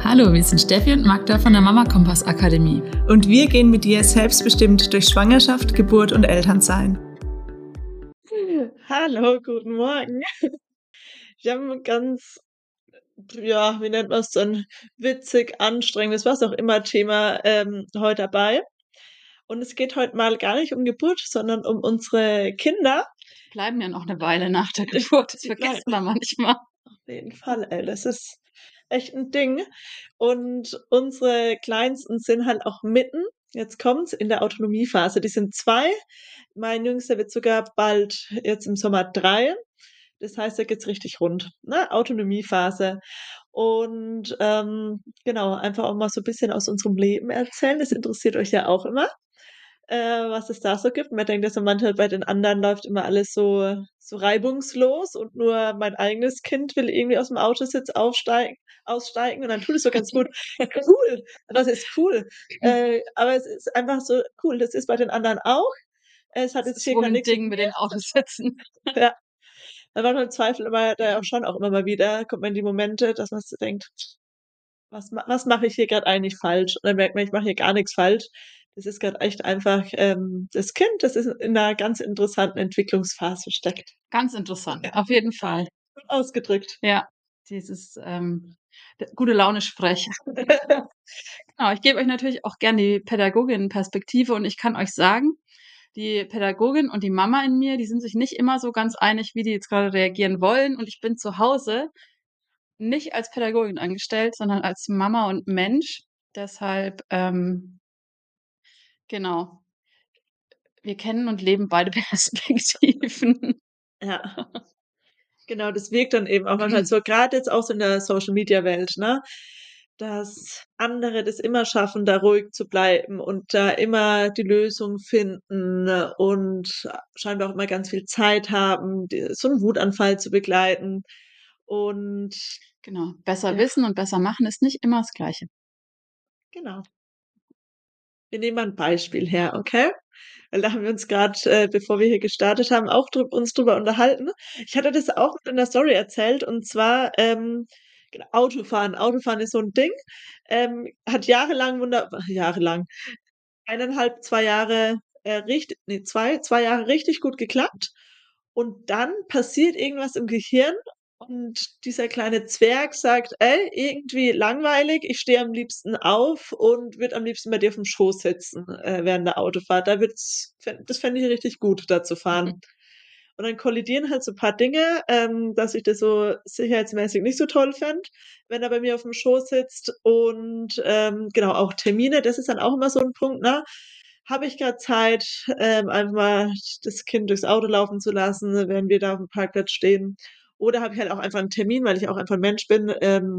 Hallo, wir sind Steffi und Magda von der Mama Kompass Akademie. Und wir gehen mit dir selbstbestimmt durch Schwangerschaft, Geburt und Elternsein. Hallo, guten Morgen. Wir haben ein ganz, ja, wie nennt man es dann, witzig, anstrengendes, was auch immer Thema heute dabei. Und es geht heute mal gar nicht um Geburt, sondern um unsere Kinder. Bleiben ja noch eine Weile nach der Geburt, das Die vergisst bleiben. man manchmal. Auf jeden Fall, ey, das ist echt ein Ding. Und unsere Kleinsten sind halt auch mitten, jetzt kommt's, in der Autonomiephase. Die sind 2. Mein Jüngster wird sogar bald jetzt im Sommer 3. Das heißt, da geht's richtig rund, ne? Autonomiephase. Und, genau, einfach auch mal so ein bisschen aus unserem Leben erzählen. Das interessiert euch ja auch immer, was es da so gibt. Man denkt ja so manchmal, bei den anderen läuft immer alles so reibungslos und nur mein eigenes Kind will irgendwie aus dem Autositz aussteigen und dann tut es so ganz gut. Cool, das ist cool. Aber es ist einfach so cool. Das ist bei den anderen auch. Es hat Das jetzt ist hier wohl gar ein nichts mit Ding mit mir. den Autositzen. Ja. Da war im Zweifel immer da auch schon auch immer mal wieder kommt man in die Momente, dass man so denkt: Was mache ich hier gerade eigentlich falsch?“ Und dann merkt man, ich mache hier gar nichts falsch. Das ist gerade echt einfach, das Kind, das ist in 'ner ganz interessanten Entwicklungsphase steckt. Ganz interessant, auf jeden Fall. Gut ausgedrückt. Ja, dieses gute Laune Sprech. Genau, ich gebe euch natürlich auch gern die Pädagoginnenperspektive und ich kann euch sagen, die Pädagogin und die Mama in mir, die sind sich nicht immer so ganz einig, wie die jetzt gerade reagieren wollen. Und ich bin zu Hause nicht als Pädagogin angestellt, sondern als Mama und Mensch. Deshalb, genau, wir kennen und leben beide Perspektiven. Ja, genau, das wirkt dann eben auch manchmal so, grad jetzt auch so in der Social-Media-Welt, ne, dass andere das immer schaffen, da ruhig zu bleiben und da immer die Lösung finden und scheinbar auch immer ganz viel Zeit haben, so 'n Wutanfall zu begleiten. Und Genau, besser ja, wissen und besser machen ist nicht immer das Gleiche. genau. Wir nehmen mal 'n Beispiel her, okay? Weil da haben wir uns grad, bevor wir hier gestartet haben, auch uns drüber unterhalten. Ich hatte das auch in der Story erzählt und zwar, genau, Autofahren. Autofahren ist so 'n Ding, hat jahrelang, 1,5, 2 Jahre, 2 Jahre richtig gut geklappt. Und dann passiert irgendwas im Gehirn und dieser kleine Zwerg sagt: „Ey, irgendwie langweilig, ich stehe am liebsten auf und würde am liebsten bei dir aufm Schoß sitzen, während der Autofahrt. Das fände ich richtig gut, da zu fahren.“ Und dann kollidieren halt so paar Dinge, dass ich das so sicherheitsmäßig nicht so toll fände, wenn er bei mir aufm Schoß sitzt und, genau, auch Termine, das ist dann auch immer so 'n Punkt, ne? Habe ich grad Zeit, einfach mal das Kind durchs Auto laufen zu lassen, während wir da aufm Parkplatz stehen? Oder habe ich halt auch einfach 'n Termin, weil ich auch einfach 'n Mensch bin,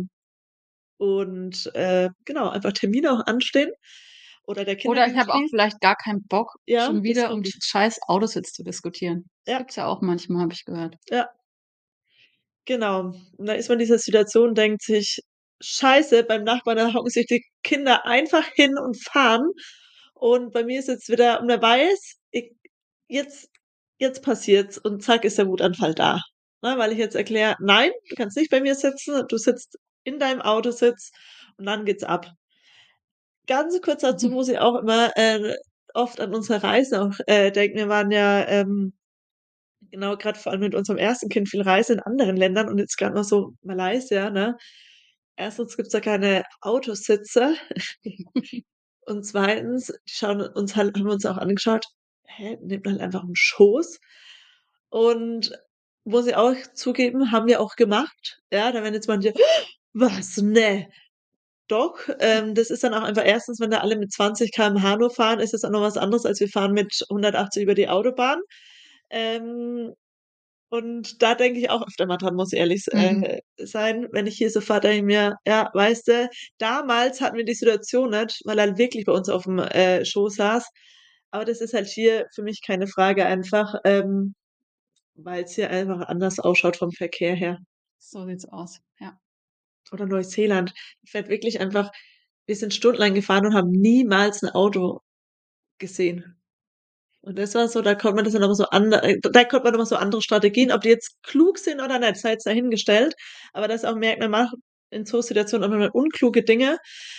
und, genau, einfach Termine auch anstehen oder der Oder ich habe auch Kindergartendienst. vielleicht gar keinen Bock, Ja, schon das wieder um kommt. diesen scheiß Autositz zu diskutieren. Das Ja, gibt's ja auch manchmal, habe ich gehört. ja, genau. Und dann ist man in dieser Situation, denkt sich: „Scheiße, beim Nachbarn, da hocken sich die Kinder einfach hin und fahren und bei mir ist jetzt wieder“, und wer weiß, jetzt jetzt passiert's und zack ist der Wutanfall da, ne? Weil ich jetzt erkläre: „Nein, du kannst nicht bei mir sitzen, du sitzt in deinem Autositz“, und dann geht's ab. Ganz kurz dazu muss ich auch immer, oft an unsere Reise auch, denken. Wir waren ja, genau, grad vor allem mit unserem ersten Kind viel Reise in anderen Ländern und jetzt grad noch so Malaysia, ne? Erstens gibt's da keine Autositze und zweitens, die schauen uns halt haben wir uns auch angeschaut: „Hä, nehmt halt einfach 'n Schoß.“ Und muss ich auch zugeben, haben wir auch gemacht. Ja, da werden jetzt manche: „Was? Ne?“ Doch, das ist dann auch einfach erstens, wenn da alle mit 20 km/h nur fahren, ist es auch noch was anderes, als wir fahren mit 180 über die Autobahn. Ähm, und da denke ich auch öfter mal dran, muss ich ehrlich Mhm. sein. Wenn ich hier so fahre, denke ich mir: „Ja, weißt du, damals hatten wir die Situation nicht, weil er wirklich bei uns aufm, Schoß saß.“ Aber das ist halt hier für mich keine Frage einfach, weil's hier einfach anders ausschaut vom Verkehr her. So sieht's aus, ja. Oder Neuseeland. Fährt wirklich einfach, wir sind stundenlang gefahren und haben niemals 'n Auto gesehen. Und das war so, da konnte man das dann aber so da konnte man immer so andere Strategien, ob die jetzt klug sind oder nicht, sei jetzt dahingestellt. Aber dass auch merkt, man macht in so Situationen auch manchmal unkluge Dinge.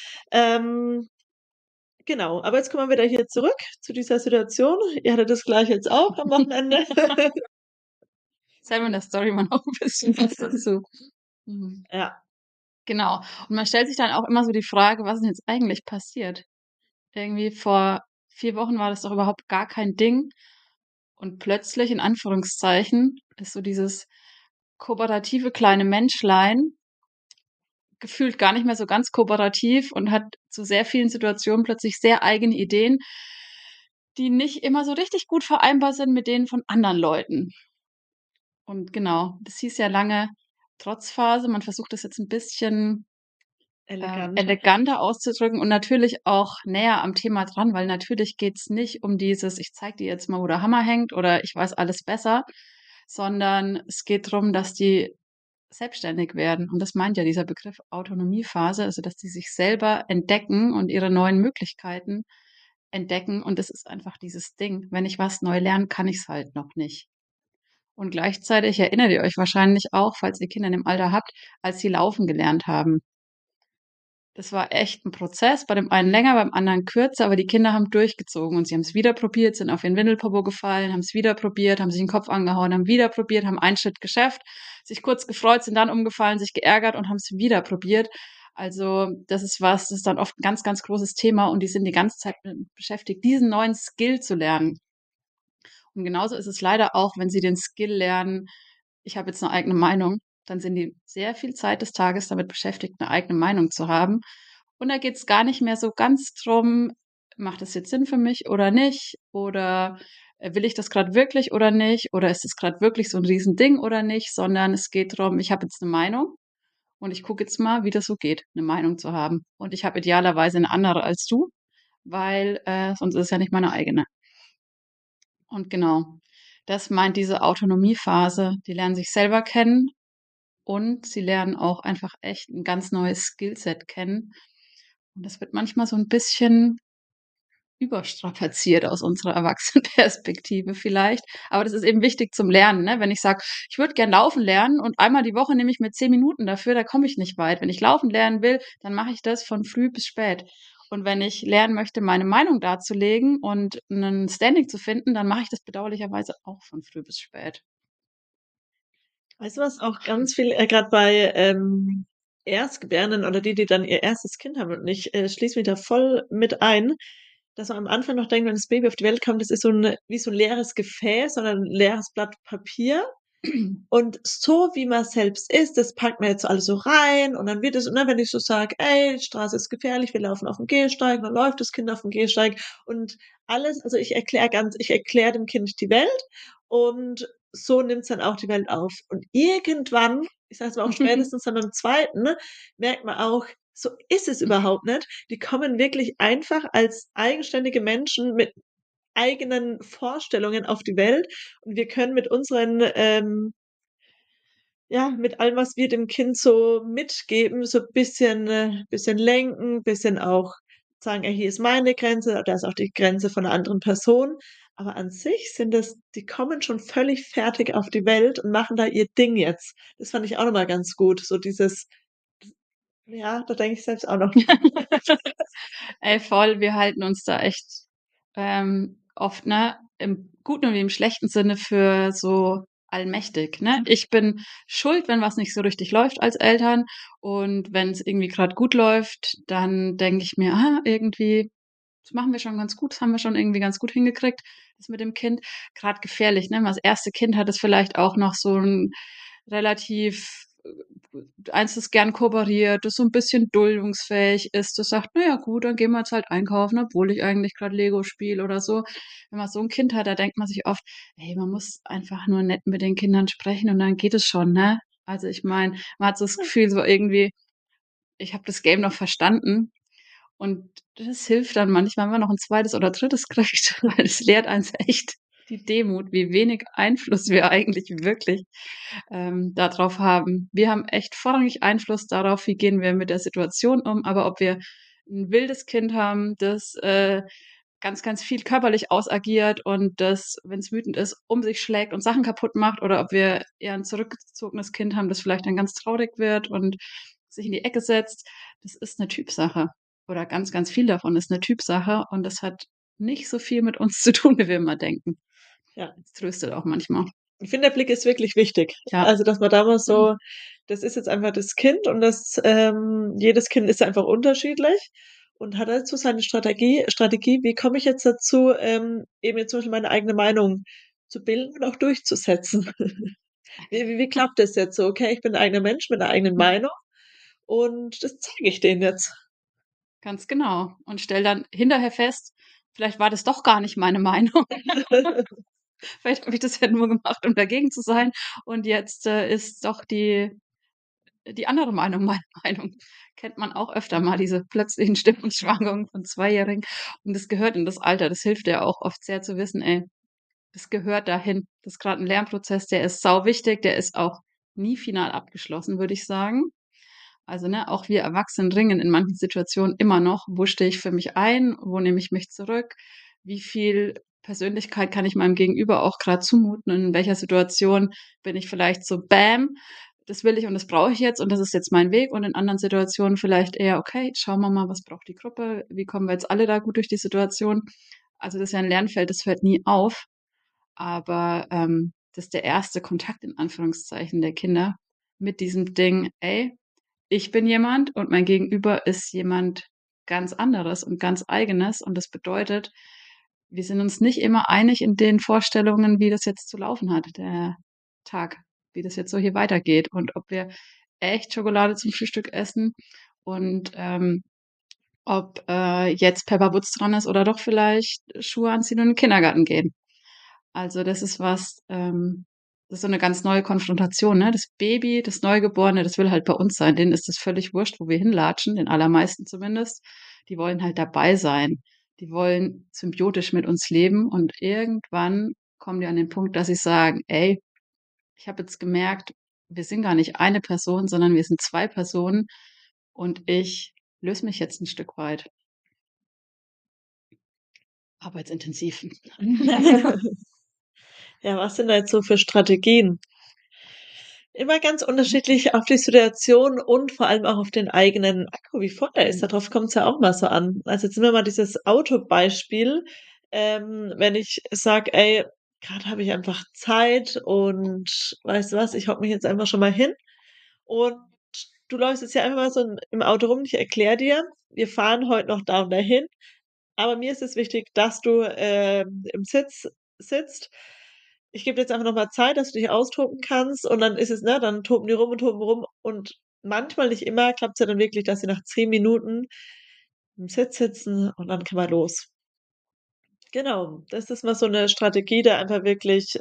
Ähm, genau, aber jetzt kommen wir wieder hier zurück zu dieser Situation. Ihr hattet das Gleiche jetzt auch am Wochenende. Erzähl mir in der Story mal noch 'n bisschen was dazu. Mhm. Ja, Genau. Und man stellt sich dann auch immer so die Frage: „Was ist 'n jetzt eigentlich passiert?“ Irgendwie vor 4 Wochen war das doch überhaupt gar kein Ding und plötzlich, in Anführungszeichen, ist so dieses kooperative kleine Menschlein gefühlt gar nicht mehr so ganz kooperativ und hat zu sehr vielen Situationen plötzlich sehr eigene Ideen, die nicht immer so richtig gut vereinbar sind mit denen von anderen Leuten. Und genau, das hieß ja lange Trotzphase. Man versucht das jetzt 'n bisschen eleganter. eleganter auszudrücken und natürlich auch näher am Thema dran, weil natürlich geht's nicht um dieses: „Ich zeige dir jetzt mal, wo der Hammer hängt“ oder „Ich weiß alles besser“, sondern es geht drum, dass die selbstständig werden. Und das meint ja dieser Begriff Autonomiephase, also, dass die sich selber entdecken und ihre neuen Möglichkeiten entdecken. Und das ist einfach dieses Ding: Wenn ich was neu lerne, kann ich's halt noch nicht. Und gleichzeitig erinnert ihr euch wahrscheinlich auch, falls ihr Kinder in dem Alter habt, als sie laufen gelernt haben. Das war echt 'n Prozess, bei dem einen länger, beim anderen kürzer, aber die Kinder haben durchgezogen und sie haben's wieder probiert, sind auf ihren Windelpopo gefallen, haben's wieder probiert, haben sich 'n Kopf angehauen, haben wieder probiert, haben einen Schritt geschafft, sich kurz gefreut, sind dann umgefallen, sich geärgert und haben's wieder probiert. Also, das ist was, das ist dann oft 'n ganz, ganz großes Thema und die sind die ganze Zeit damit beschäftigt, diesen neuen Skill zu lernen. Und genauso ist es leider auch, wenn sie den Skill lernen: „Ich habe jetzt 'ne eigene Meinung“, dann sind die sehr viel Zeit des Tages damit beschäftigt, 'ne eigene Meinung zu haben. Und da geht's gar nicht mehr so ganz drum: „Macht das jetzt Sinn für mich oder nicht?“ Oder, „Will ich das grad wirklich oder nicht?“ Oder „Ist es grad wirklich so 'n Riesending oder nicht?“ Sondern es geht drum: „Ich habe jetzt 'ne Meinung und ich gucke jetzt mal, wie das so geht, 'ne Meinung zu haben. Und ich habe idealerweise 'ne andere als du, weil, sonst ist es ja nicht meine eigene.“ Und genau, das meint diese Autonomiephase. Die lernen sich selber kennen und sie lernen auch einfach echt 'n ganz neues Skillset kennen. Und das wird manchmal so 'n bisschen überstrapaziert aus unserer Erwachsenenperspektive vielleicht. Aber das ist eben wichtig zum Lernen, ne? Wenn ich sage: „Ich würde gern laufen lernen und einmal die Woche nehme ich mir 10 Minuten dafür“, da komme ich nicht weit. Wenn ich laufen lernen will, dann mache ich das von früh bis spät. Und wenn ich lernen möchte, meine Meinung darzulegen und 'nen Standing zu finden, dann mache ich das bedauerlicherweise auch von früh bis spät. Weißt du, was auch ganz viel, grad bei, Erstgebärenden oder die dann ihr erstes Kind haben und ich, schließe mich da voll mit ein, dass man am Anfang noch denkt, wenn das Baby auf die Welt kommt, das ist so 'n wie so 'n leeres Gefäß oder 'n leeres Blatt Papier. Und so wie man selbst ist, das packt man jetzt so alles so rein und dann wird es ne, wenn ich so sage: „Ey, die Straße ist gefährlich, wir laufen auf dem Gehsteig“, dann läuft das Kind auf dem Gehsteig und alles also, ich erkläre dem Kind die Welt und so nimmt's dann auch die Welt auf. Und irgendwann, ich sage jetzt mal auch spätestens dann beim zweiten, ne, merkt man auch, so ist es überhaupt nicht. Die kommen wirklich einfach als eigenständige Menschen mit eigenen Vorstellungen auf die Welt und wir können mit unseren, ja, mit allem, was wir dem Kind so mitgeben, so bisschen lenken, bisschen auch sagen: „Ey, hier ist meine Grenze, da ist auch die Grenze von 'ner anderen Person.“ Aber an sich sind das die kommen schon völlig fertig auf die Welt und machen da ihr Ding jetzt. Das fand ich auch noch mal ganz gut, so dieses ja, da denke ich selbst auch noch dran. Ey, voll, wir halten uns da echt, oft, ne, im guten wie im schlechten Sinne für so allmächtig, ne? Ich bin schuld, wenn was nicht so richtig läuft als Eltern und wenn's irgendwie grad gut läuft, dann denke ich mir: „Ah, irgendwie, das machen wir schon ganz gut, das haben wir schon irgendwie ganz gut hingekriegt, das mit dem Kind.“ Grad gefährlich, ne? Das erste Kind hat es vielleicht auch noch so 'n relativ eins, das gern kooperiert, das so 'n bisschen duldungsfähig ist, das sagt: „Na ja gut, dann gehen wir jetzt halt einkaufen, obwohl ich eigentlich grad Lego spiele“ oder so. Wenn man so 'n Kind hat, da denkt man sich oft: „Ey, man muss einfach nur nett mit den Kindern sprechen und dann geht es schon“, ne? Also, ich meine, man hat so das Gefühl, so irgendwie: „Ich habe das Game noch verstanden.“ Und das hilft dann manchmal, wenn man noch 'n zweites oder drittes kriegt, weil es lehrt eins echt die Demut, wie wenig Einfluss wir eigentlich wirklich, da drauf haben. Wir haben echt vorrangig Einfluss darauf, wie gehen wir mit der Situation um, aber ob wir 'n wildes Kind haben, das, ganz, ganz viel körperlich ausagiert und das, wenn's wütend ist, um sich schlägt und Sachen kaputt macht oder ob wir eher 'n zurückgezogenes Kind haben, das vielleicht dann ganz traurig wird und sich in die Ecke setzt, das ist eine Typsache. Oder ganz, ganz viel davon ist eine Typsache und das hat nicht so viel mit uns zu tun, wie wir immer denken. Ja. Das tröstet auch manchmal. Ich finde, der Blick ist wirklich wichtig. Ja. Also, dass man da mal Mhm. so das ist jetzt einfach das Kind und jedes Kind ist einfach unterschiedlich und hat halt so seine Strategie: „Wie komme ich jetzt dazu, eben jetzt zum Beispiel meine eigene Meinung zu bilden und auch durchzusetzen?“ Wie klappt das jetzt so? Okay, ich bin 'n eigener Mensch mit 'ner eigenen Mhm. Meinung und das zeige ich denen jetzt. Ganz genau. Und stell dann hinterher fest, vielleicht war das doch gar nicht meine Meinung. Vielleicht habe ich das ja nur gemacht, um dagegen zu sein und jetzt, ist doch die andere Meinung meine Meinung. Kennt man auch öfter mal, diese plötzlichen Stimmungsschwankungen von Zweijährigen. Und das gehört in das Alter. Das hilft ja auch oft sehr zu wissen: „Ey, das gehört dahin. Das ist grad 'n Lernprozess, der ist sauwichtig, der ist auch nie final abgeschlossen“, würde ich sagen. Also, ne, auch wir Erwachsenen ringen in manchen Situationen immer noch: „Wo stehe ich für mich ein? Wo nehme ich mich zurück? Wie viel Persönlichkeit kann ich meinem Gegenüber auch grad zumuten? Und in welcher Situation bin ich vielleicht so: Bäm, das will ich und das brauche ich jetzt und das ist jetzt mein Weg.“ Und in anderen Situationen vielleicht eher: „Okay, jetzt schauen wir mal, was braucht die Gruppe? Wie kommen wir jetzt alle da gut durch die Situation?“ Also, das ist ja 'n Lernfeld, das hört nie auf, aber, das ist der erste Kontakt in Anführungszeichen der Kinder mit diesem Ding: „Ey, ich bin jemand und mein Gegenüber ist jemand ganz anderes und ganz Eigenes.“ Und das bedeutet, wir sind uns nicht immer einig in den Vorstellungen, wie das jetzt zu laufen hat, der Tag, wie das jetzt so hier weitergeht und ob wir echt Schokolade zum Frühstück essen und, ob, jetzt Pepper Woods dran ist oder doch vielleicht Schuhe anziehen und in den Kindergarten gehen. Also, das ist was, das ist so 'ne ganz neue Konfrontation, ne? Das Baby, das Neugeborene, das will halt bei uns sein. Denen ist es völlig wurscht, wo wir hinlatschen, den allermeisten zumindest. Die wollen halt dabei sein. Die wollen symbiotisch mit uns leben und irgendwann kommen die an den Punkt, dass sie sagen: „Ey, ich habe jetzt gemerkt, wir sind gar nicht eine Person, sondern wir sind 2 Personen und ich löse mich jetzt 'n Stück weit.“ Arbeitsintensiv. Ja, was sind da jetzt so für Strategien? Immer ganz Mhm. unterschiedlich auf die Situation und vor allem auch auf den eigenen Akku, wie voll er ist. Mhm. Darauf kommt's ja auch mal so an. Also, jetzt nehmen wir mal dieses Autobeispiel. Wenn ich sage: „Ey, grad habe ich einfach Zeit und weißt du was, ich hocke mich jetzt einfach schon mal hin und du läufst jetzt hier einfach mal so im Auto rum. Ich erkläre dir, wir fahren heute noch da und dahin, aber mir ist es wichtig, dass du, im Sitz sitzt. Ich gebe dir jetzt einfach noch mal Zeit, dass du dich austoben kannst und dann ist es ne, dann toben die rum und toben rum und manchmal, nicht immer, klappt's ja dann wirklich, dass sie nach 10 Minuten im Sitz sitzen und dann können wir los. Genau, das ist mal so 'ne Strategie, da einfach wirklich,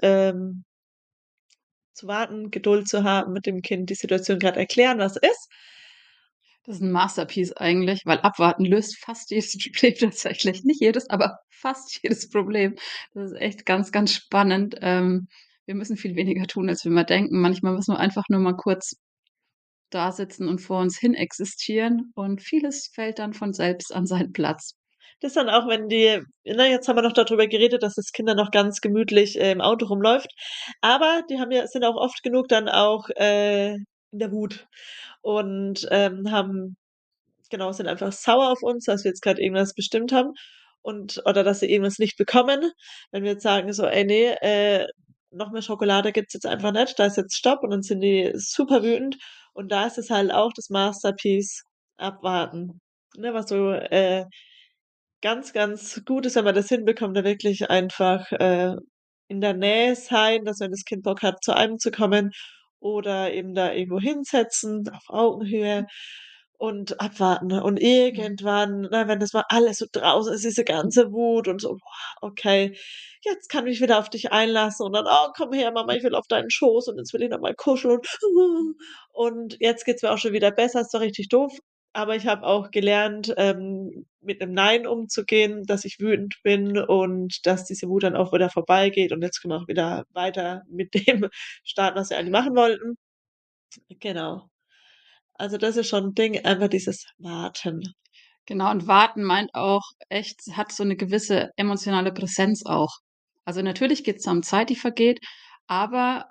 zu warten, Geduld zu haben, mit dem Kind die Situation grad erklären, was ist. Das ist 'n Masterpiece eigentlich, weil abwarten löst fast jedes Problem tatsächlich. Nicht jedes, aber fast jedes Problem. Das ist echt ganz, ganz spannend. Wir müssen viel weniger tun, als wir immer denken. Manchmal müssen wir einfach nur mal kurz dasitzen und vor uns hin existieren und vieles fällt dann von selbst an seinen Platz. Das dann auch, wenn die ne, jetzt haben wir noch dadrüber geredet, dass das Kind dann noch ganz gemütlich, im Auto rumläuft, aber die haben ja sind auch oft genug dann auch, in der Wut und, haben genau, sind einfach sauer auf uns, dass wir jetzt grad irgendwas bestimmt haben und oder dass sie irgendwas nicht bekommen. Wenn wir jetzt sagen so: „Ey, ne, noch mehr Schokolade gibt's jetzt einfach nicht, da ist jetzt Stopp“, und dann sind die super wütend und da ist es halt auch das Masterpiece abwarten, ne, was so, ganz, ganz gut ist, wenn man das hinbekommt, da wirklich einfach, in der Nähe sein, dass wenn das Kind Bock hat, zu einem zu kommen oder eben da irgendwo hinsetzen auf Augenhöhe und abwarten. Ne? Und Mhm. irgendwann, ne, wenn das mal alles so draußen ist, diese ganze Wut und so: „Boah, okay, jetzt kann ich wieder auf dich einlassen“ und dann: „Oh, komm her, Mama, ich will auf deinen Schoß und jetzt will ich noch mal kuscheln und jetzt geht's mir auch schon wieder besser.“ Ist doch richtig doof. Aber ich habe auch gelernt, mit 'nem Nein umzugehen, dass ich wütend bin und dass diese Wut dann auch wieder vorbeigeht und jetzt können wir auch wieder weiter mit dem starten, was wir eigentlich machen wollten. Genau. Also, das ist schon 'n Ding, einfach dieses Warten. Genau, und warten meint auch echt hat so 'ne gewisse emotionale Präsenz auch. Also, natürlich geht's da um Zeit, die vergeht, aber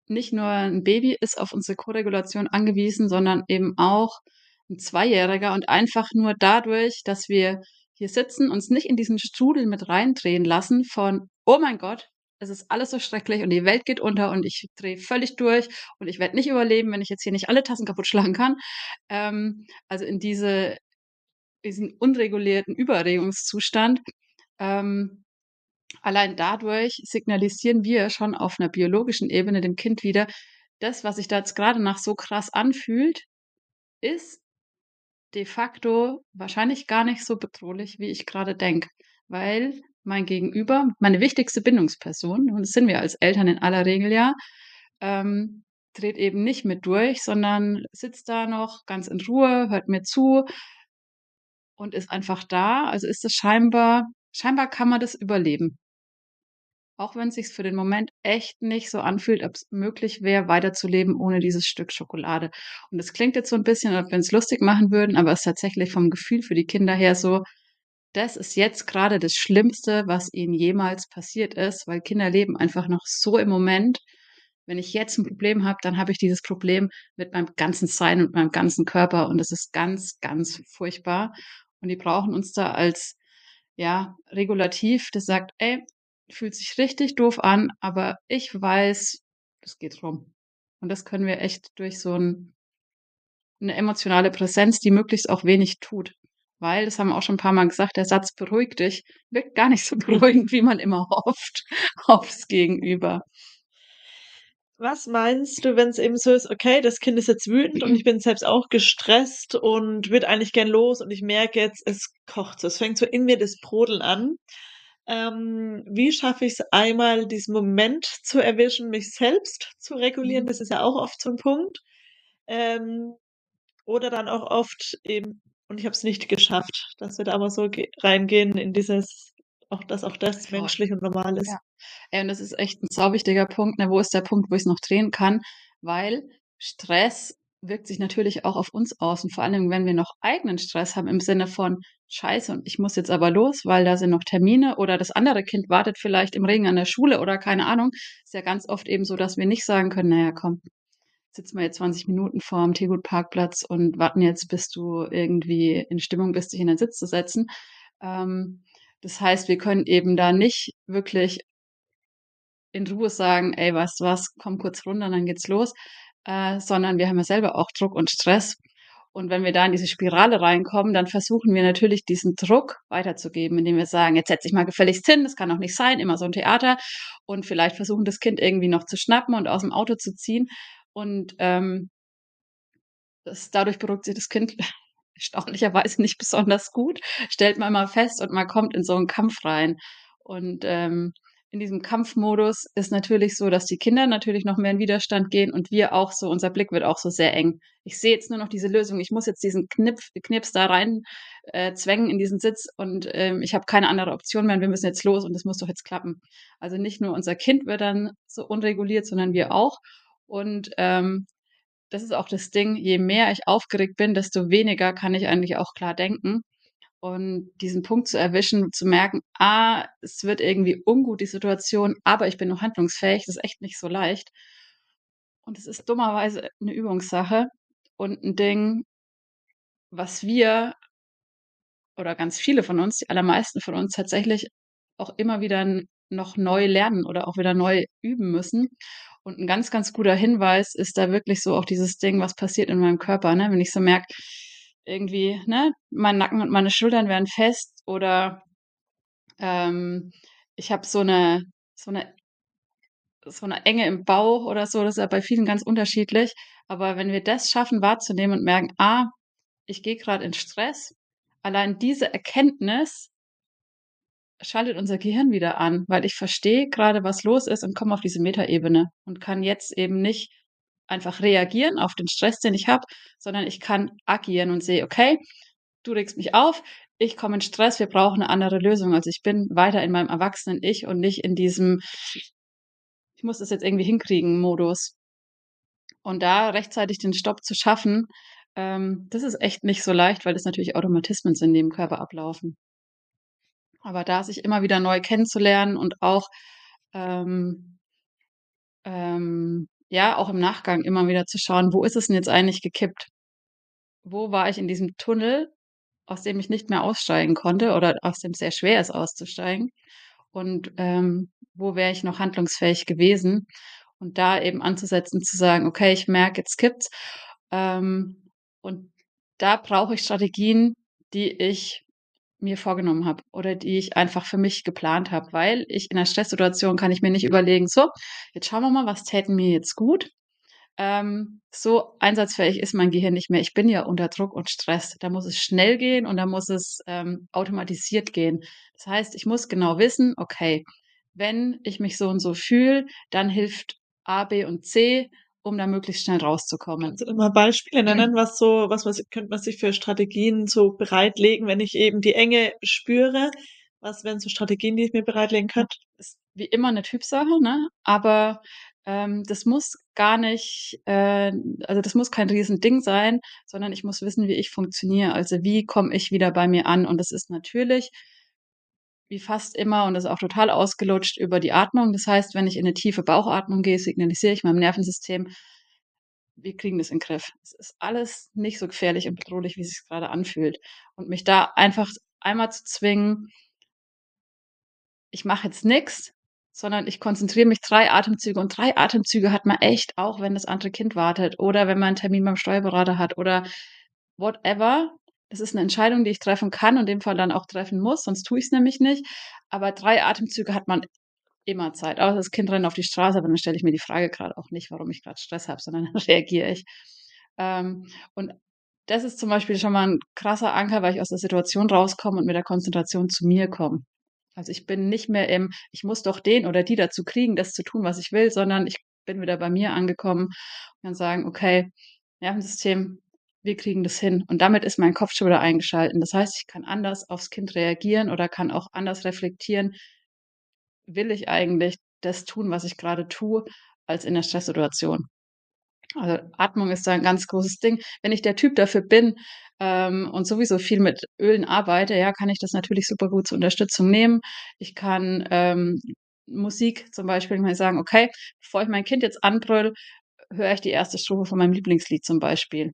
nicht nur ein Baby ist auf unsere Koregulation angewiesen, sondern eben auch ein Zweijähriger und einfach nur dadurch, dass wir hier sitzen, uns nicht in diesen Strudel mit reindrehen lassen von: „Oh mein Gott, es ist alles so schrecklich und die Welt geht unter und ich drehe völlig durch und ich werde nicht überleben, wenn ich jetzt hier nicht alle Tassen kaputt schlagen kann." Also in diesen unregulierten Übererregungszustand. Ähm, Allein dadurch signalisieren wir schon auf einer biologischen Ebene dem Kind wieder: „Das, was sich da jetzt grade nach so krass anfühlt, ist de facto wahrscheinlich gar nicht so bedrohlich, wie ich grade denke." Weil mein Gegenüber, meine wichtigste Bindungsperson, und das sind wir als Eltern in aller Regel ja, ähm, dreht eben nicht mit durch, sondern sitzt da noch ganz in Ruhe, hört mir zu und ist einfach da. Also ist es scheinbar kann man das überleben. Auch wenn sich's für den Moment echt nicht so anfühlt, ob's möglich wäre, weiterzuleben ohne dieses Stück Schokolade. Und das klingt jetzt so 'n bisschen, als ob wir uns lustig machen würden, aber ist tatsächlich vom Gefühl für die Kinder her so: Das ist jetzt grade das Schlimmste, was ihnen jemals passiert ist, weil Kinder leben einfach noch so im Moment. Wenn ich jetzt 'n Problem habe, dann habe ich dieses Problem mit meinem ganzen Sein und meinem ganzen Körper und das ist ganz, ganz furchtbar. Und die brauchen uns da als, ja, Regulativ, das sagt: „Ey, fühlt sich richtig doof an, aber ich weiß, das geht rum." Und das können wir echt durch so 'ne emotionale Präsenz, die möglichst auch wenig tut. Weil, das haben wir auch schon 'n paarmal gesagt, der Satz „Beruhig dich" wirkt gar nicht so beruhigend, wie man immer hofft aufs Gegenüber. Was meinst du, wenn's eben so ist, okay, das Kind ist jetzt wütend und ich bin selbst auch gestresst und würde eigentlich gern los und ich merke jetzt, es kocht so. Es fängt so in mir das Brodeln an. Wie schaffe ich's einmal, diesen Moment zu erwischen, mich selbst zu regulieren? Mhm. Das ist ja auch oft so 'n Punkt. Ähm, oder dann auch oft eben und ich habe es nicht geschafft, dass wir da aber so reingehen in dieses auch dass auch das Voll, menschlich und normal ist. ja. Ey, und das ist echt 'n sauwichtiger Punkt, ne? Wo ist der Punkt, wo ich's noch drehen kann? Weil Stress wirkt sich natürlich auch auf uns aus und vor allen Dingen, wenn wir noch eigenen Stress haben im Sinne von: „Scheiße, und ich muss jetzt aber los, weil da sind noch Termine oder das andere Kind wartet vielleicht im Regen an der Schule" oder keine Ahnung. Ist ja ganz oft eben so, dass wir nicht sagen können: „Na ja, komm, sitzen wir jetzt 20 Minuten vorm Teegut-Parkplatz und warten jetzt, bis du irgendwie in Stimmung bist, dich in den Sitz zu setzen." Ähm, Das heißt, wir können eben da nicht wirklich in Ruhe sagen: „Ey, weißt du was, komm kurz runter, dann geht's los", sondern wir haben ja selber auch Druck und Stress. Und wenn wir da in diese Spirale reinkommen, dann versuchen wir natürlich, diesen Druck weiterzugeben, indem wir sagen: „Jetzt setz dich mal gefälligst hin, das kann doch nicht sein, immer so 'n Theater." Und vielleicht versuchen, das Kind irgendwie noch zu schnappen und aus'm Auto zu ziehen. Und, dadurch beruhigt sich das Kind erstaunlicherweise nicht besonders gut, stellt man immer fest, und man kommt in so 'n Kampf rein. Und, in diesem Kampfmodus ist natürlich so, dass die Kinder natürlich noch mehr in Widerstand gehen und wir auch so, unser Blick wird auch so sehr eng. Ich sehe jetzt nur noch diese Lösung. Ich muss jetzt diesen Knips da rein, zwängen in diesen Sitz und, ich habe keine andere Option mehr und wir müssen jetzt los und das muss doch jetzt klappen. Also, nicht nur unser Kind wird dann so unreguliert, sondern wir auch. Und, das ist auch das Ding, je mehr ich aufgeregt bin, desto weniger kann ich eigentlich auch klar denken. Und diesen Punkt zu erwischen, zu merken: es wird irgendwie ungut, die Situation, aber ich bin noch handlungsfähig, das ist echt nicht so leicht. Und es ist dummerweise eine Übungssache und ein Ding, was wir oder ganz viele von uns, die allermeisten von uns tatsächlich auch immer wieder noch neu lernen oder auch wieder neu üben müssen. Und ein ganz, ganz guter Hinweis ist da wirklich so auch dieses Ding, was passiert in meinem Körper, ne? Wenn ich so merke, irgendwie, ne, mein Nacken und meine Schultern werden fest oder, ich habe so eine so 'ne Enge im Bauch oder so, das ist ja bei vielen ganz unterschiedlich. Aber wenn wir das schaffen wahrzunehmen und merken: ich gehe grad in Stress", allein diese Erkenntnis schaltet unser Gehirn wieder an, weil ich verstehe grade, was los ist und komme auf diese Metaebene und kann jetzt eben nicht einfach reagieren auf den Stress, den ich habe, sondern ich kann agieren und sehe: „Okay, du regst mich auf, ich komme in Stress, wir brauchen 'ne andere Lösung." Also, ich bin weiter in meinem erwachsenen Ich und nicht in diesem „Ich muss das jetzt irgendwie hinkriegen" Modus. Und da rechtzeitig den Stopp zu schaffen, das ist echt nicht so leicht, weil das natürlich Automatismen sind, die im Körper ablaufen. Aber da sich immer wieder neu kennenzulernen und auch, ähm, ja, auch im Nachgang immer wieder zu schauen: „Wo ist es denn jetzt eigentlich gekippt? Wo war ich in diesem Tunnel, aus dem ich nicht mehr aussteigen konnte oder aus dem es sehr schwer ist auszusteigen? Und, wo wäre ich noch handlungsfähig gewesen?“ Und da eben anzusetzen, zu sagen: „Okay, ich merke, jetzt kippt's.“ Und da brauche ich Strategien, die ich mir vorgenommen habe oder die ich einfach für mich geplant habe, weil ich in 'ner Stresssituation kann ich mir nicht überlegen: „So, jetzt schauen wir mal, was täte mir jetzt gut?“ So einsatzfähig ist mein Gehirn nicht mehr. Ich bin ja unter Druck und Stress. Da muss es schnell gehen und da muss es, automatisiert gehen. Das heißt, ich muss genau wissen: „Okay, wenn ich mich so und so fühle, dann hilft A, B und C, um da möglichst schnell rauszukommen.“ Kannst du da mal Beispiele nennen, was könnte man sich für Strategien so bereitlegen, wenn ich eben die Enge spüre? Was wären so Strategien, die ich mir bereitlegen könnte? Ist wie immer 'ne Typsache, ne? Aber, das muss gar nicht also, das muss kein Riesending sein, sondern ich muss wissen, wie ich funktioniere. Also, wie komme ich wieder bei mir an? Und das ist natürlich wie fast immer und das ist auch total ausgelutscht über die Atmung. Das heißt, wenn ich in 'ne tiefe Bauchatmung gehe, signalisiere ich meinem Nervensystem: „Wir kriegen das in 'n Griff.“ Es ist alles nicht so gefährlich und bedrohlich, wie sich's grade anfühlt. Und mich da einfach einmal zu zwingen: „Ich mache jetzt nix, sondern ich konzentriere mich 3 Atemzüge“ und 3 Atemzüge hat man echt, auch wenn das andere Kind wartet oder wenn man 'n Termin beim Steuerberater hat oder whatever. Das ist 'ne Entscheidung, die ich treffen kann und in dem Fall dann auch treffen muss, sonst tue ich's nämlich nicht. Aber 3 Atemzüge hat man immer Zeit. Außer das Kind rennt auf die Straße, aber dann stelle ich mir die Frage grad auch nicht, warum ich grad Stress habe, sondern dann reagiere ich. Und das ist zum Beispiel schon mal 'n krasser Anker, weil ich aus der Situation rauskomme und mit der Konzentration zu mir komme. Also, ich bin nicht mehr im: „Ich muss doch den oder die dazu kriegen, das zu tun, was ich will“, sondern ich bin wieder bei mir angekommen und kann sagen: „Okay, Nervensystem, wir kriegen das hin.“ Und damit ist mein Kopf schon wieder eingeschalten. Das heißt, ich kann anders aufs Kind reagieren oder kann auch anders reflektieren: „Will ich eigentlich das tun, was ich grade tue“, als in der Stresssituation. Also, Atmung ist da 'n ganz großes Ding. Wenn ich der Typ dafür bin, und sowieso viel mit Ölen arbeite, ja, kann ich das natürlich super gut zur Unterstützung nehmen. Ich kann, Musik zum Beispiel mal sagen: „Okay, bevor ich mein Kind jetzt anbrülle, höre ich die erste Strophe von meinem Lieblingslied“, zum Beispiel.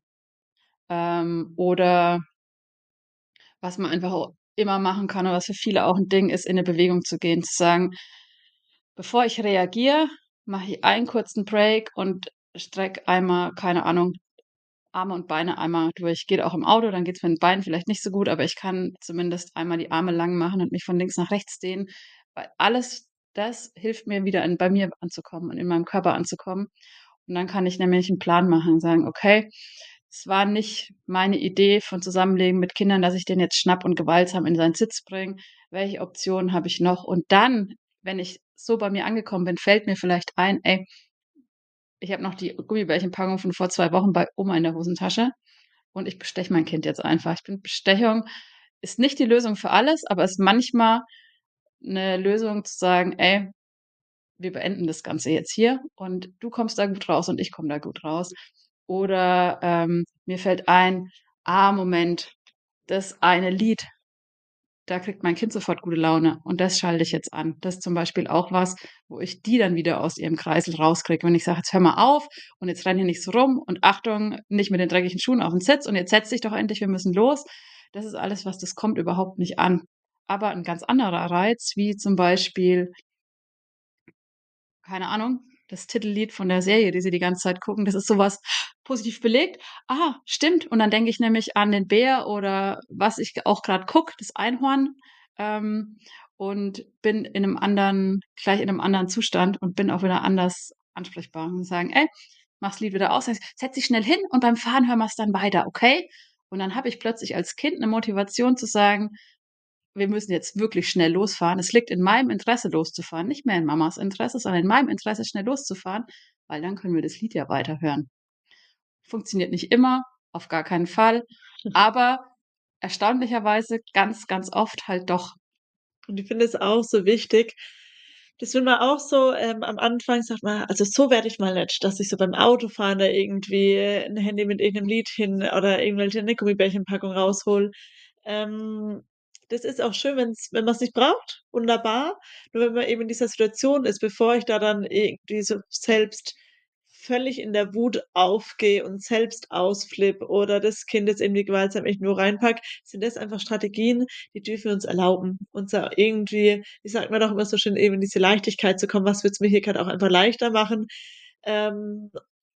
Oder was man einfach auch immer machen kann und was für viele auch 'n Ding ist, in 'ne Bewegung zu gehen, zu sagen: „Bevor ich reagiere, mache ich einen kurzen Break und strecke einmal, keine Ahnung, Arme und Beine einmal durch.“ Geht auch im Auto, dann geht's mit den Beinen vielleicht nicht so gut, aber ich kann zumindest einmal die Arme lang machen und mich von links nach rechts dehnen, weil alles das hilft mir wieder bei mir anzukommen und in meinem Körper anzukommen. Und dann kann ich nämlich 'n Plan machen und sagen: „Okay, es war nicht meine Idee von Zusammenleben mit Kindern, dass ich den jetzt schnapp und gewaltsam in seinen Sitz bringe. Welche Optionen habe ich noch?“ Und dann, wenn ich so bei mir angekommen bin, fällt mir vielleicht ein: „Ey, ich habe noch die Gummibärchenpackung von vor 2 Wochen bei Oma in der Hosentasche und ich besteche mein Kind jetzt einfach.“ Ich finde, Bestechung ist nicht die Lösung für alles, aber ist manchmal 'ne Lösung zu sagen: „Ey, wir beenden das Ganze jetzt hier und du kommst da gut raus und ich komme da gut raus.“ Oder, mir fällt ein: „Ah, Moment, das eine Lied, da kriegt mein Kind sofort gute Laune und das schalte ich jetzt an.“ Das ist zum Beispiel auch was, wo ich die dann wieder aus ihrem Kreisel rauskriege. Wenn ich sage: „Jetzt hör mal auf und jetzt renn hier nicht so rum und Achtung, nicht mit den dreckigen Schuhen auf 'n Sitz und jetzt setz dich doch endlich, wir müssen los.“ Das ist alles was, das kommt überhaupt nicht an. Aber 'n ganz anderer Reiz, wie zum Beispiel keine Ahnung, das Titellied von der Serie, die sie die ganze Zeit gucken, das ist so was positiv belegt. „Ah, stimmt.“ Und dann denke ich nämlich an den Bär oder was ich auch grad gucke, das Einhorn, und bin in 'nem anderen gleich in 'nem anderen Zustand und bin auch wieder anders ansprechbar und sagen: „Ey, mach das Lied wieder aus, setz dich schnell hin und beim Fahren hören wir's dann weiter, okay?“ Und dann habe ich plötzlich als Kind 'ne Motivation zu sagen: wir müssen jetzt wirklich schnell losfahren. Es liegt in meinem Interesse, loszufahren, nicht mehr in Mamas Interesse, sondern in meinem Interesse, schnell loszufahren, weil dann können wir das Lied ja weiterhören. Funktioniert nicht immer, auf gar keinen Fall, aber erstaunlicherweise ganz, ganz oft halt doch. Und ich finde es auch so wichtig. Das will man auch so, am Anfang sagt man: „Also, so werde ich mal nicht“, dass ich so beim Autofahren da irgendwie 'n Handy mit irgend 'nem Lied hin oder irgendwelche 'ne Gummibärchenpackung raushole. Ähm, Das ist auch schön, wenn man's nicht braucht, wunderbar. Nur wenn man eben in dieser Situation ist, bevor ich da dann irgendwie so selbst völlig in der Wut aufgehe und selbst ausflippe oder das Kind jetzt irgendwie gewaltsam irgendwo reinpacke, sind das einfach Strategien, die dürfen wir uns erlauben, uns da irgendwie, wie sagt man doch immer so schön, eben in diese Leichtigkeit zu kommen: „Was wird's mir hier grad auch einfach leichter machen?“ Ähm,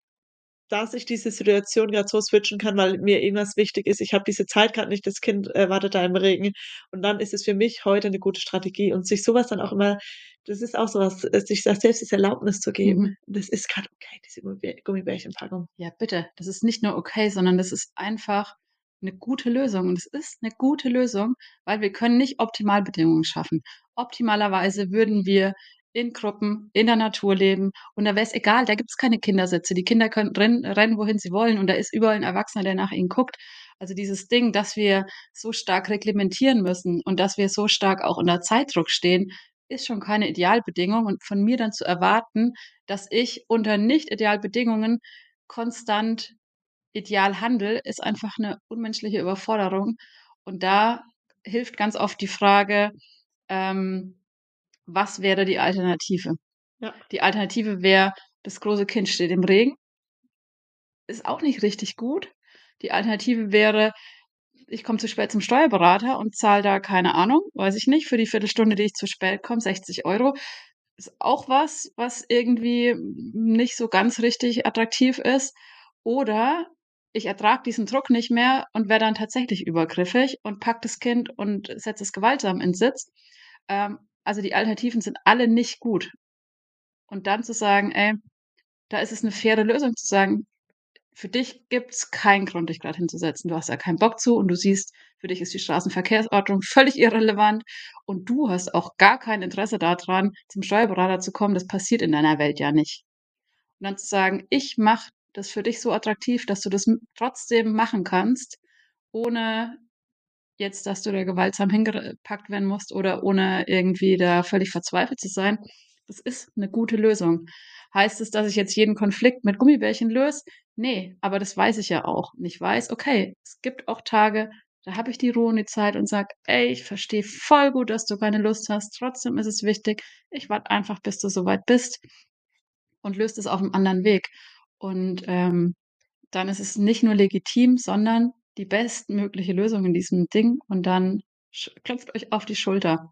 dass ich diese Situation grad so switchen kann, weil mir irgendwas wichtig ist. Ich habe diese Zeit grad nicht, das Kind, wartet da im Regen. Und dann ist es für mich heute 'ne gute Strategie und sich so was dann auch immer das ist auch so was, sich da selbst diese Erlaubnis zu Mhm. geben. Das ist grad okay, diese Gummibärchenpackung. Ja, bitte. Das ist nicht nur okay, sondern das ist einfach 'ne gute Lösung. Und es ist 'ne gute Lösung, weil wir können nicht Optimalbedingungen schaffen. Optimalerweise würden wir in Gruppen, in der Natur leben und da wäre es egal, da gibt's keine Kindersitze. Die Kinder können rennen, wohin sie wollen und da ist überall 'n Erwachsener, der nach ihnen guckt. Also, dieses Ding, dass wir so stark reglementieren müssen und dass wir so stark auch unter Zeitdruck stehen, ist schon keine Idealbedingung und von mir dann zu erwarten, dass ich unter Nicht-Idealbedingungen konstant ideal handle, ist einfach 'ne unmenschliche Überforderung. Und da hilft ganz oft die Frage, ähm, was wäre die Alternative? Ja, Die Alternative wäre, das große Kind steht im Regen, ist auch nicht richtig gut. Die Alternative wäre, ich komme zu spät zum Steuerberater und zahle da, keine Ahnung, weiß ich nicht, für die Viertelstunde, die ich zu spät komme, 60 €. Ist auch was, was irgendwie nicht so ganz richtig attraktiv ist. Oder ich ertrage diesen Druck nicht mehr und werde dann tatsächlich übergriffig und packe das Kind und setze es gewaltsam in Sitz. Also die Alternativen sind alle nicht gut. Und dann zu sagen: „Ey, da ist es 'ne faire Lösung zu sagen, für dich gibt's keinen Grund, dich grad hinzusetzen. Du hast da keinen Bock zu und du siehst, für dich ist die Straßenverkehrsordnung völlig irrelevant und du hast auch gar kein Interesse da dran, zum Steuerberater zu kommen. Das passiert in deiner Welt ja nicht.“ Und dann zu sagen: „Ich mache das für dich so attraktiv, dass du das trotzdem machen kannst, ohne jetzt, dass du da gewaltsam hingepackt werden musst oder ohne irgendwie da völlig verzweifelt zu sein.“ Das ist 'ne gute Lösung. Heißt es, dass ich jetzt jeden Konflikt mit Gummibärchen löse? Ne, aber das weiß ich ja auch. Und ich weiß, okay, es gibt auch Tage, da habe ich die Ruhe und die Zeit und sage: „Ey, ich verstehe voll gut, dass du keine Lust hast. Trotzdem ist es wichtig. Ich warte einfach, bis du so weit bist und löse das auf 'm anderen Weg.“ Und, dann ist es nicht nur legitim, sondern die bestmögliche Lösung in diesem Ding und dann klopft euch auf die Schulter.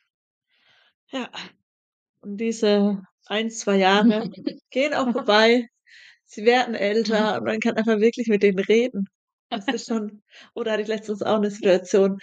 Ja. Und diese 1, 2 Jahre gehen auch vorbei. Sie werden älter und man kann einfach wirklich mit denen reden. Das ist schon oder hatte ich letztens auch 'ne Situation,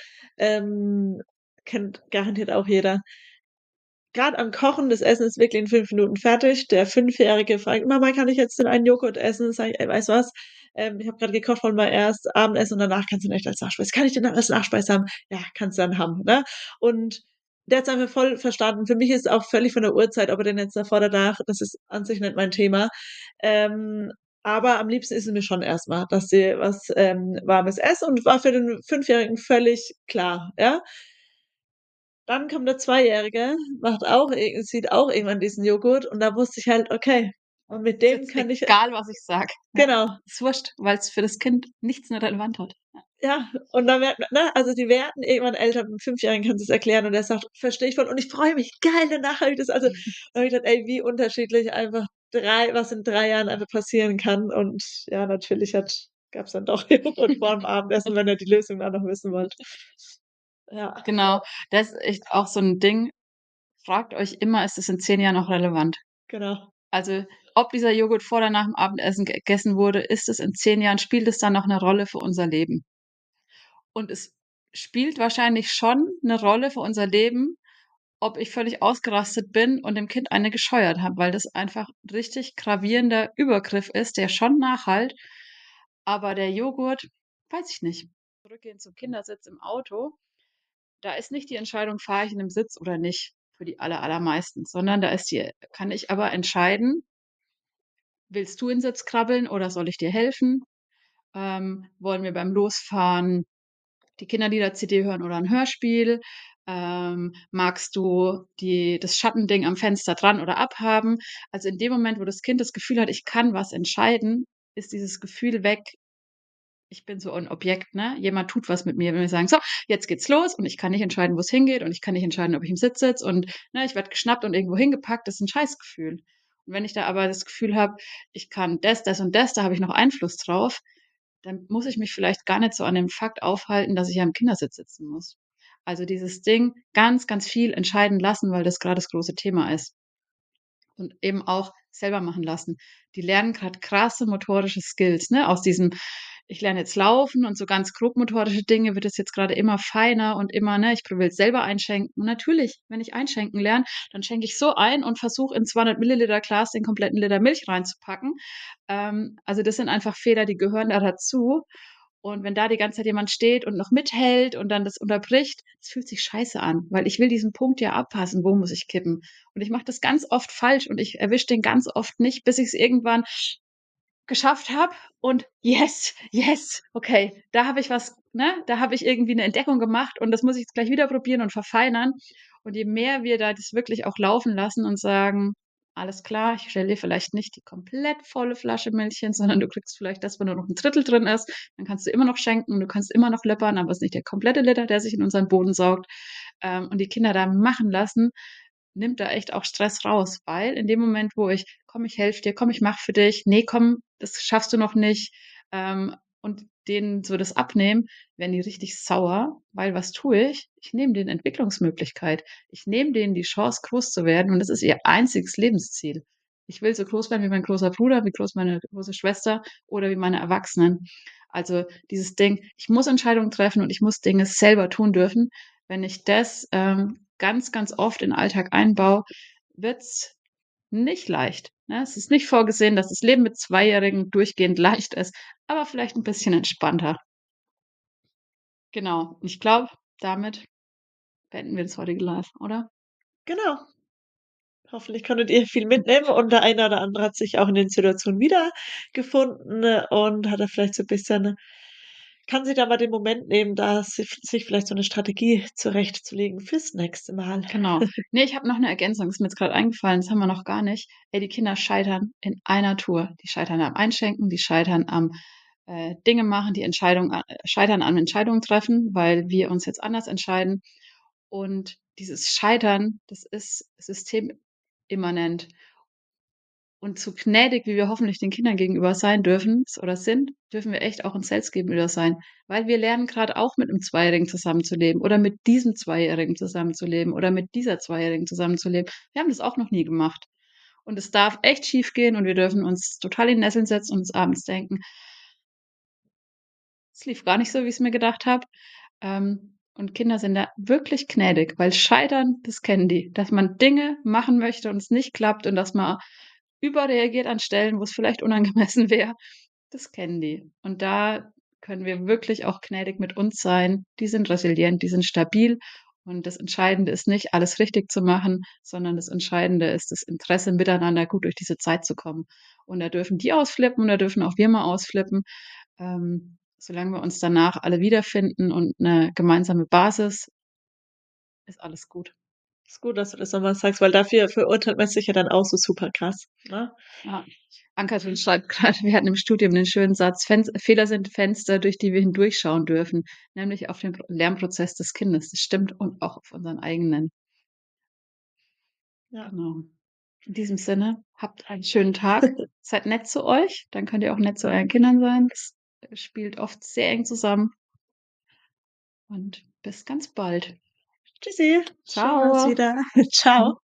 kennt garantiert auch jeder. Grad am Kochen, das Essen ist wirklich in 5 Minuten fertig. Der Fünfjährige fragt: „Mama, kann ich jetzt den einen Joghurt essen?“ Sage ich: „Ey, weißt du was? Ich habe grad gekocht, wollen wir erst Abendessen und danach kannst du den echt als Nachspeise kann ich den dann als Nachspeise haben?“ „Ja, kannst du dann haben“, ne? Und der hat's einfach voll verstanden. Für mich ist auch völlig von der Uhrzeit, ob er den jetzt davor oder danach das ist an sich nicht mein Thema. Aber am liebsten ist es mir schon erst mal, dass sie was, Warmes essen und war für den Fünfjährigen völlig klar, ja? Dann kommt der Zweijährige, macht auch sieht auch irgendwann diesen Joghurt und da wusste ich halt, okay, und mit Ist dem jetzt kann ich egal, was ich sage, ne? genau, Ist wurscht, weil's für das Kind nichts mehr relevant hat. Ja. ja, und dann merkt man ne, also die werden irgendwann älter, 'm Fünfjährigen kannst du's erklären und der sagt: „Verstehe ich voll und ich freue mich, geil, danach habe ich das“ also, da habe ich gedacht: „Ey, wie unterschiedlich einfach 3 was in 3 Jahren einfach passieren kann“ und ja, natürlich gab's dann doch Joghurt vorm Abendessen, wenn ihr die Lösung auch noch wissen wollt. Ja, Genau, das ist echt auch so 'n Ding. Fragt euch immer: „Ist es in 10 Jahren noch relevant?“ genau. Also, ob dieser Joghurt vor oder nach dem Abendessen gegessen wurde, ist es in 10 Jahren spielt es dann noch 'ne Rolle für unser Leben? Und es spielt wahrscheinlich schon 'ne Rolle für unser Leben, ob ich völlig ausgerastet bin und dem Kind eine gescheuert habe, weil das einfach richtig gravierender Übergriff ist, der schon nachhallt. Aber der Joghurt, weiß ich nicht. Zurückgehend zum Kindersitz im Auto, da ist nicht die Entscheidung, fahre ich in 'nem Sitz oder nicht für die allermeisten, sondern da ist die kann ich aber entscheiden: Willst du in 'n Sitz krabbeln oder soll ich dir helfen? Wollen wir beim Losfahren die Kinderlieder-CD hören oder 'n Hörspiel? Magst du das Schattending am Fenster dran oder abhaben? Also, in dem Moment, wo das Kind das Gefühl hat, ich kann was entscheiden, ist dieses Gefühl weg, ich bin so 'n Objekt, ne? Jemand tut was mit mir. Wenn wir sagen: „So, jetzt geht's los“ und ich kann nicht entscheiden, wo's hingeht und ich kann nicht entscheiden, ob ich im Sitz sitze und, ne, ich werde geschnappt und irgendwo hingepackt, das ist 'n Scheißgefühl. Und wenn ich da aber das Gefühl habe, ich kann das, das und das, da habe ich noch Einfluss drauf, dann muss ich mich vielleicht gar nicht so an dem Fakt aufhalten, dass ich ja im Kindersitz sitzen muss. Also dieses Ding ganz, ganz viel entscheiden lassen, weil das gerade das große Thema ist. Und eben auch selber machen lassen. Die lernen gerade krasse motorische Skills, ne? Aus diesem, ich lerne jetzt laufen und so ganz grobmotorische Dinge wird es jetzt gerade immer feiner und immer, ne, ich will selber einschenken. Und natürlich, wenn ich einschenken lerne, dann schenke ich so ein und versuche in 200 Milliliter Glas den kompletten Liter Milch reinzupacken. Also das sind einfach Fehler, die gehören da dazu. Und wenn da die ganze Zeit jemand steht und noch mithält und dann das unterbricht, das fühlt sich scheiße an, weil ich will diesen Punkt ja abpassen, wo muss ich kippen. Und ich mache das ganz oft falsch und ich erwische den ganz oft nicht, bis ich es irgendwann geschafft habe und yes, yes, okay, da habe ich was, ne? Da habe ich irgendwie eine Entdeckung gemacht und das muss ich jetzt gleich wieder probieren und verfeinern. Und je mehr wir da das wirklich auch laufen lassen und sagen, alles klar, ich stelle dir vielleicht nicht die komplett volle Flasche Milch hin, sondern du kriegst vielleicht das, wo nur noch ein Drittel drin ist, dann kannst du immer noch schenken, du kannst immer noch läppern, aber es ist nicht der komplette Liter, der sich in unseren Boden saugt. Und die Kinder da machen lassen, nimmt da echt auch Stress raus, weil in dem Moment, wo ich, komm, ich helfe dir, komm, ich mach für dich, nee, komm, das schaffst du noch nicht, und denen so das abnehmen, werden die richtig sauer, weil was tue ich? Ich nehme denen Entwicklungsmöglichkeit. Ich nehme denen die Chance, groß zu werden und das ist ihr einziges Lebensziel. Ich will so groß werden wie mein großer Bruder, wie groß meine große Schwester oder wie meine Erwachsenen. Also dieses Ding, ich muss Entscheidungen treffen und ich muss Dinge selber tun dürfen. Wenn ich das ganz, ganz oft in den Alltag einbaue, wird's nicht leicht. Ne? Es ist nicht vorgesehen, dass das Leben mit Zweijährigen durchgehend leicht ist, aber vielleicht ein bisschen entspannter. Genau. Ich glaube, damit beenden wir das heutige Live, oder? Genau. Hoffentlich konntet ihr viel mitnehmen und der eine oder andere hat sich auch in den Situationen wiedergefunden, und hat da vielleicht so 'n bisschen kann sich da mal den Moment nehmen, da sich vielleicht so 'ne Strategie zurechtzulegen fürs nächste Mal. Genau. Ne, ich habe noch 'ne Ergänzung, ist mir jetzt grad eingefallen, das haben wir noch gar nicht. Ey, die Kinder scheitern in einer Tour. Die scheitern am Einschenken, die scheitern am, Dinge machen, die scheitern am Entscheidungen treffen, weil wir uns jetzt anders entscheiden. Und dieses Scheitern, das ist systemimmanent. Und so gnädig, wie wir hoffentlich den Kindern gegenüber sein dürfen oder sind, dürfen wir echt auch uns selbst gegenüber sein. Weil wir lernen gerade auch mit einem Zweijährigen zusammenzuleben oder mit diesem Zweijährigen zusammenzuleben oder mit dieser Zweijährigen zusammenzuleben. Wir haben das auch noch nie gemacht. Und es darf echt schiefgehen und wir dürfen uns total in die Nesseln setzen und uns abends denken: „Es lief gar nicht so, wie ich's mir gedacht habe." Und Kinder sind da wirklich gnädig, weil Scheitern, das kennen die, dass man Dinge machen möchte und es nicht klappt und dass man überreagiert an Stellen, wo es vielleicht unangemessen wäre. Das kennen die. Und da können wir wirklich auch gnädig mit uns sein. Die sind resilient, die sind stabil. Und das Entscheidende ist nicht, alles richtig zu machen, sondern das Entscheidende ist das Interesse, miteinander gut durch diese Zeit zu kommen. Und da dürfen die ausflippen und da dürfen auch wir mal ausflippen. Solange wir uns danach alle wiederfinden und eine gemeinsame Basis, ist alles gut. Ist gut, dass du das noch mal sagst, weil dafür verurteilt man sich ja dann auch so super krass, ne? Ja. Ann-Kathrin schreibt gerade, wir hatten im Studium den schönen Satz: Fehler sind Fenster, durch die wir hindurchschauen dürfen, nämlich auf den Lernprozess des Kindes." Das stimmt und auch auf unseren eigenen. Ja. Genau. In diesem Sinne, habt einen schönen Tag. Seid nett zu euch, dann könnt ihr auch nett zu euren Kindern sein. Das spielt oft sehr eng zusammen und bis ganz bald. Tschüssi, schön war's Ciao. wieder. Tschau.